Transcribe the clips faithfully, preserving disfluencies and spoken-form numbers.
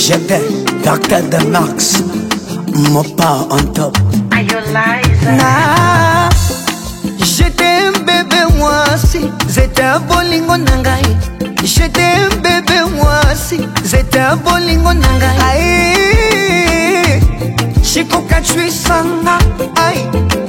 J'étais Docteur de Max, mon pas on top. Are you Liza? Nah, j'étais un bébé moi si, j'étais un bolingo nangai. J'étais un bébé moi si, j'étais un bolingo nangai. Aïe, Chico Kachui Sanga, aïe,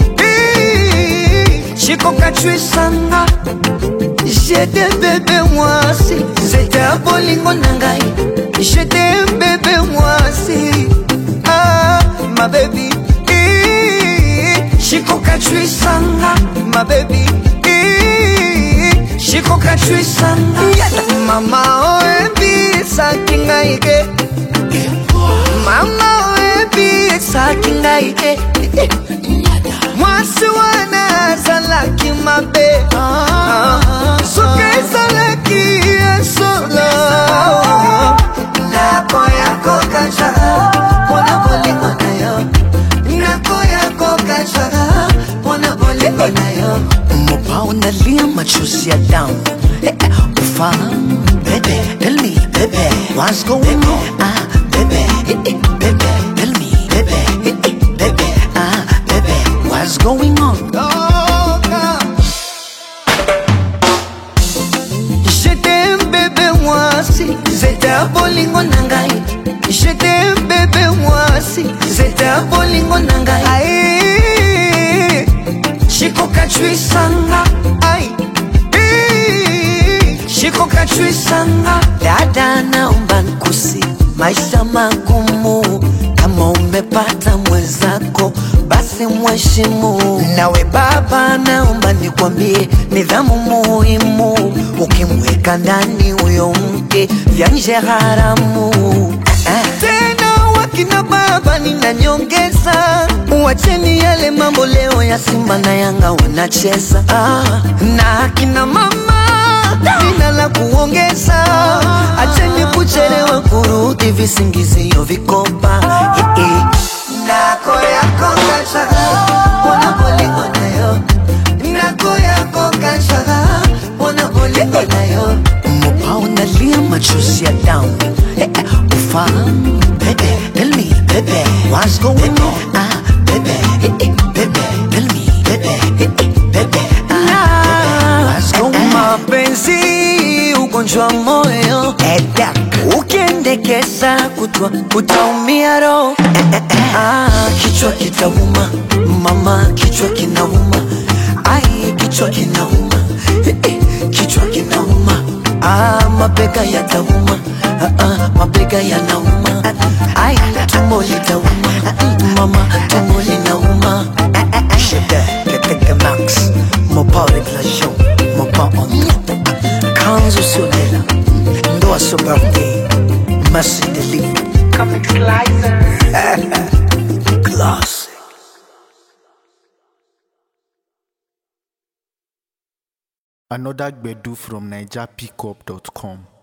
Chico Kachui Sanga. J'étais un bébé moi si, j'étais un bolingo nangai. J'étais un bébé moi si, ah, ma baby. Chico Kachui Sanga, my baby. Chico Kachui Sanga, mama oebi sakinga ike. Mama oebi sakinga ike. Mwasi wana zalaki mabe, suke zalaki solo. Nako yako kachaga, wana bolingo na yo. Nako yako kachaga, wana bolingo na yo. Mopa unalia machozi ya damu. Ufahamu, baby, tell me, baby, what's going on? Ah, baby, baby, tell me, baby, baby, ah, baby, what's going on? J'étais un bébé moi si, j'étais un bolingo nangai. J'étais un bébé moi si, j'étais un bolingo nangai. Aïe, Chico Kachui Sanga, aïe, Chico Kachui Sanga. Dada naomba nikusi, maisha magumu. Kama umepata mwenzako, basi mheshimu. Nawe baba naomba nikwambie, nidhamu muhimu. Ukimweka ndani huyo mke, vya nje haramu. Tena wakina baba ninanyongeza, wacheni yale mambo leo ya Simba na Yanga wanacheza. Ah, na akina mama nina la kuongeza, acheni kuchelewa kurudi visingizio vikopa. Eh, eh. Nako yako kachaga, wana bolingo na yo. Nako yako kachaga, wana bolingo na yo. Mopa unalia machozi ya damu. Eh, eh. Ufahamu, baby, tell me, baby, what's going on? Ah, baby, baby, tell me, baby, baby, ah, what's going on? Mapenzi ugonjwa moyo, ukiendekeza kutwa utaumia roho. Ah, kichwa kitauma, mama kichwa kinauma. Ai, kichwa kinauma, kichwa kinauma. Ah, mabega yatauma, ah, ah, mabega yanauma. Ai, tumbo litauma, mama tumbo linauma. J'étais Docteur de Max, mon pas avec la show, mon pas en top. Kanzu Solela, Ndoa Sobardi, Massi Deli, Comic Slicer. Classic. Another Gbedu from Niger Pickup dot com.